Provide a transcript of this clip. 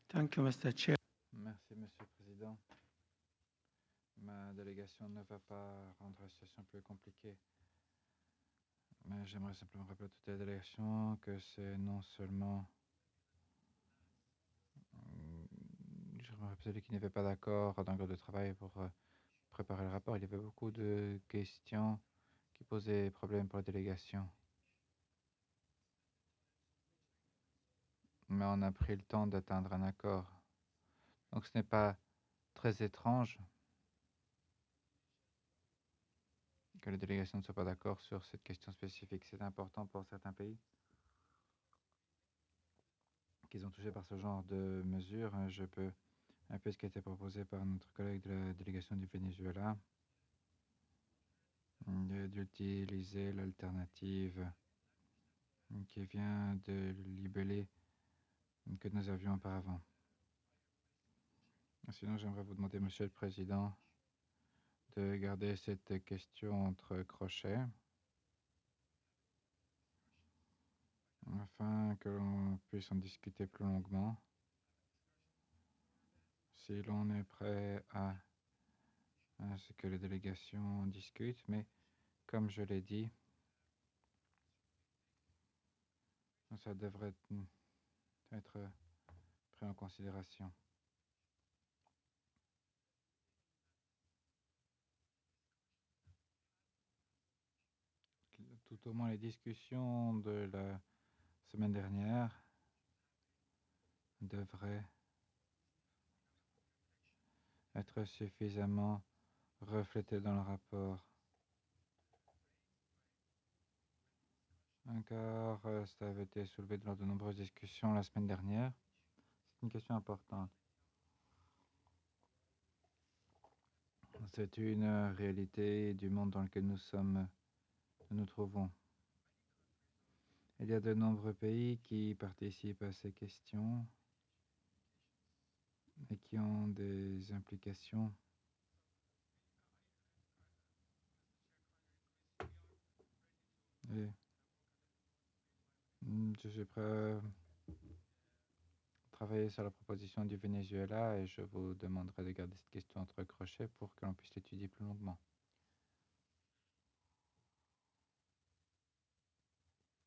Thank you, Mr. Chair. Merci, Monsieur le Président. Ma délégation ne va pas rendre la situation plus compliquée. Mais j'aimerais simplement rappeler à toute la délégation que c'est non seulement... J'aimerais rappeler celui qui n'avait pas d'accord dans le groupe de travail pour préparer le rapport. Il y avait beaucoup de questions qui posaient problème pour la délégation. Mais on a pris le temps d'atteindre un accord. Donc ce n'est pas très étrange que les délégations ne soient pas d'accord sur cette question spécifique. C'est important pour certains pays qui sont touchés par ce genre de mesures. Je peux un peu ce qui a été proposé par notre collègue de la délégation du Venezuela, d'utiliser l'alternative qui vient de libellé que nous avions auparavant. Sinon, j'aimerais vous demander, Monsieur le Président, de garder cette question entre crochets afin que l'on puisse en discuter plus longuement. Si l'on est prêt à ce que les délégations discutent, mais comme je l'ai dit, ça devrait être pris en considération. Tout au moins les discussions de la semaine dernière devraient être suffisamment reflétées dans le rapport. Car ça avait été soulevé lors de nombreuses discussions la semaine dernière. C'est une question importante. C'est une réalité du monde dans lequel nous trouvons. Il y a de nombreux pays qui participent à ces questions et qui ont des implications. Et je suis prêt à travailler sur la proposition du Venezuela et je vous demanderai de garder cette question entre crochets pour que l'on puisse l'étudier plus longuement.